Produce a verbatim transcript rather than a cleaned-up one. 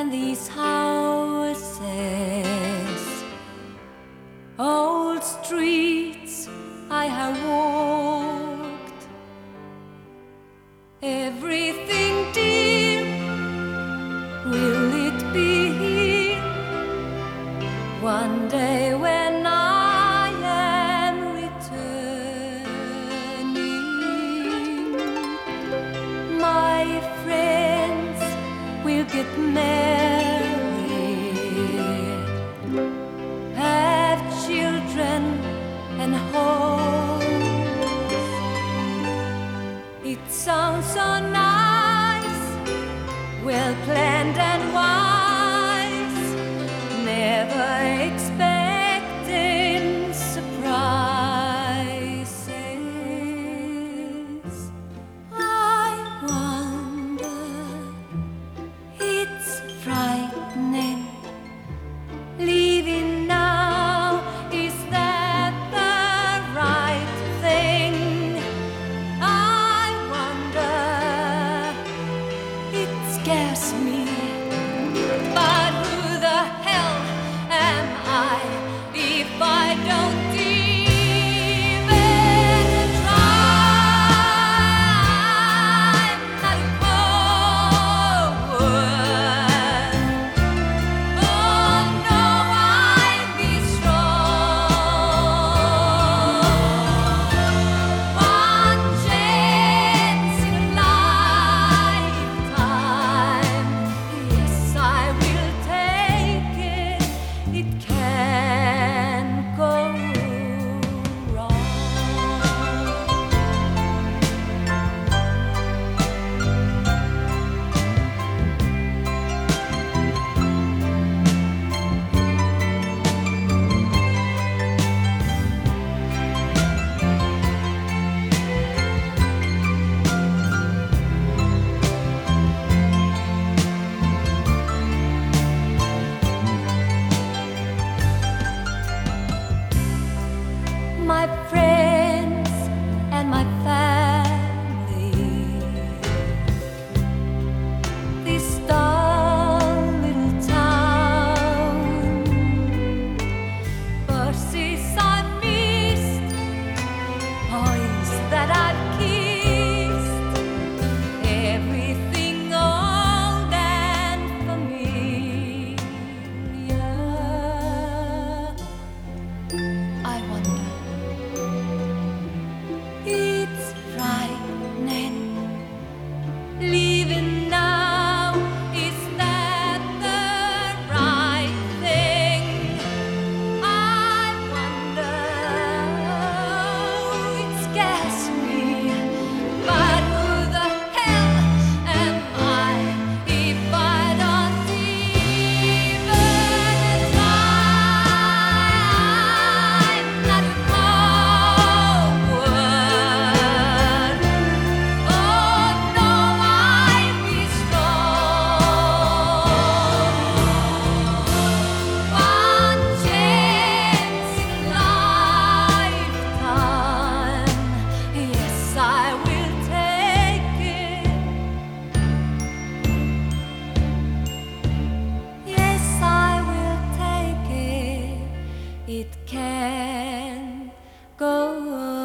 and these houses, old streets I have walked, everything dear, will it be here one day when I am returning? My friends will get married, have children and homes. It sounds so nice, well planned and wise, never expecting surprises. I wonder, it's frightening, leaving now, is that the right thing? I wonder, it scares me, but who the hell am I if I don't even try? Not a word. Oh no, I'll be strong. One chance in a lifetime, yes, I will take it. It can't go wrong. My friends and my family, this dull little town, verses I've missed, boys that I've kissed, everything old and familiar. I wonder, it's frightening, leaving now, is that the right thing? I wonder, it scares me, but who the hell am I if I don't even try? Not a word. Oh no, I'll be strong. One chance in a lifetime, yes, I will take it. Yes, I will take it. It can go